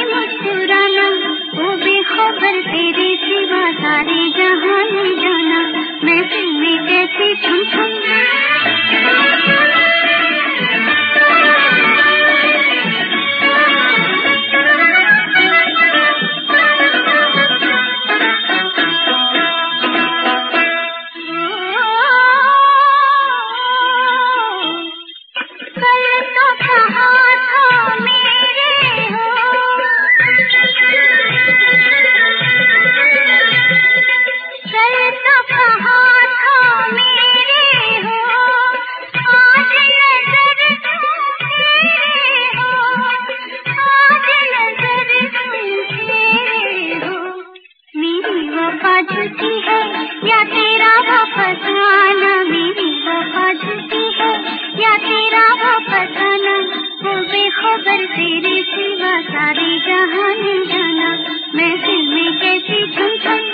मुस्कुराना, वो बेखबर तेरे सिवा सारे जहां ले जाना, महफिल में कैसी छम छम। झूठी है या तेरा वापस आना, मेरी वफा झूठी है या तेरा वापस आना, वो बेखबर तेरे सिवा सारे जहां ले जाना, महफिल में कैसी छम छम।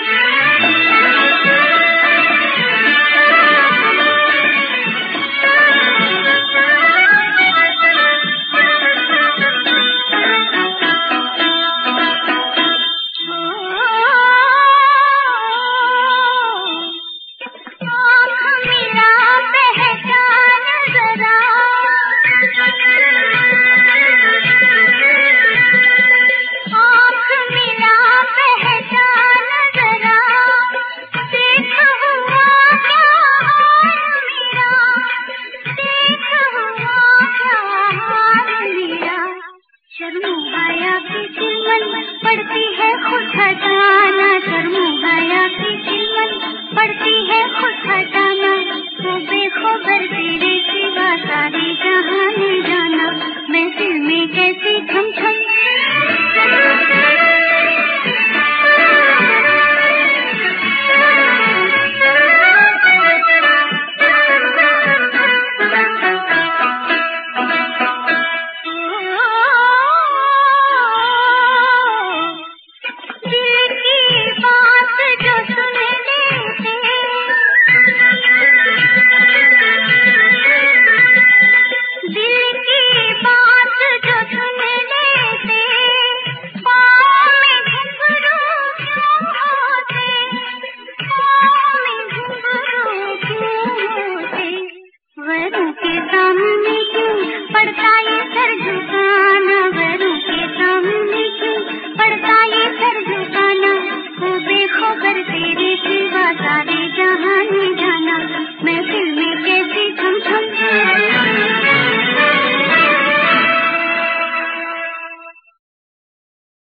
शर्मुहाया की चिलमन पड़ती है खुद हटाना, शर्मुहाया की चिलमन पड़ती है खुद हटाना, वो बेखबर तेरे सिवा सारे जहां ले जाना, महफिल में कैसी छम छम।